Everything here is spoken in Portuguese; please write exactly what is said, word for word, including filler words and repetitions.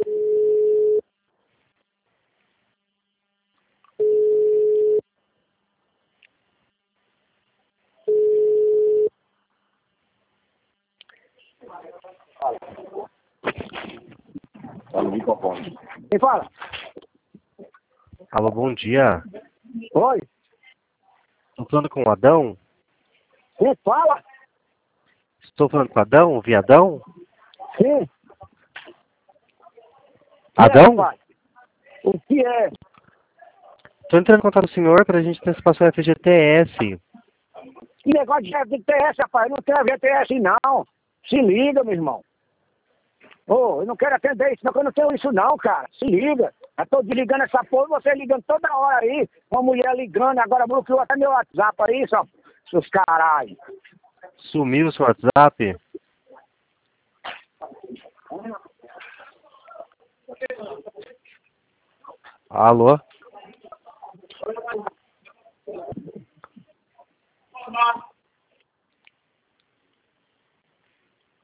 Quem fala? Alô, bom dia. Oi? Estou falando com o Adão? Quem fala? Estou falando com o Adão, o viadão? Sim. Adão? É, pai? O que é? Estou entrando em contato com o senhor para a gente ter participação F G T S. Que negócio de F G T S, rapaz? Não tem F G T S, não. Se liga, meu irmão. Ô, eu não quero atender isso, não, que eu não tenho isso, não, cara. Se liga. Eu tô desligando essa porra, você ligando toda hora aí. Uma mulher ligando, agora bloqueou até meu WhatsApp aí, só. Seus caralho. Sumiu o seu WhatsApp? Alô?